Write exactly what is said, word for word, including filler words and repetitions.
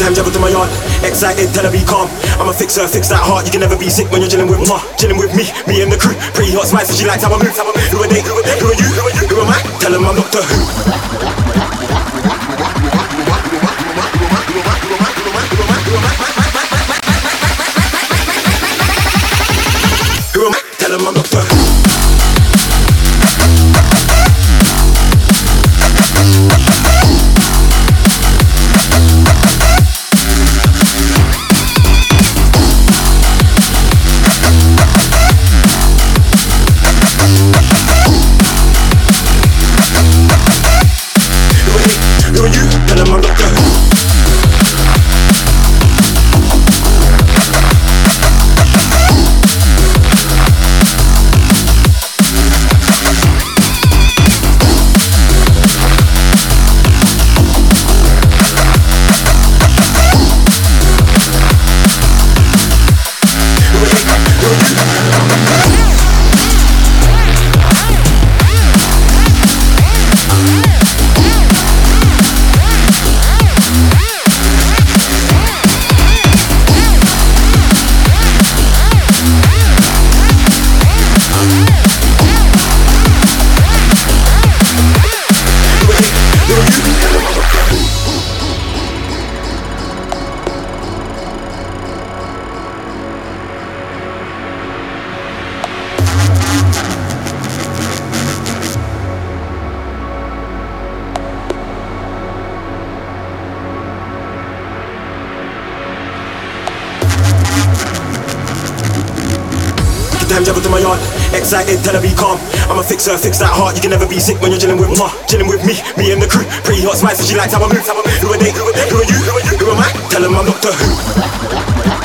time travel to my yard. Excited, tell her be calm. I'm a fixer, fix that heart. You can never be sick when you're chilling with ma. Chilling with me, me and the crew. Pretty hot spice, and she likes how I move. How I move. Who are they? Who are they? Who are you? Who are you? Who am I? Tell them I'm Doctor Who. Who am I? Tell them I'm Doctor Who. Who are you? Tell them I'm Doctor Who. Time travel to my yard. Excited, tell her be calm. I'm a fixer, fix that heart. You can never be sick when you're chilling with ma. Chilling with me, me and the crew. Pretty hot spice, and she likes how I move. How I move. Who are they? Who are they? Who are you? Who are you? Who am I? Tell them I'm Doctor Who.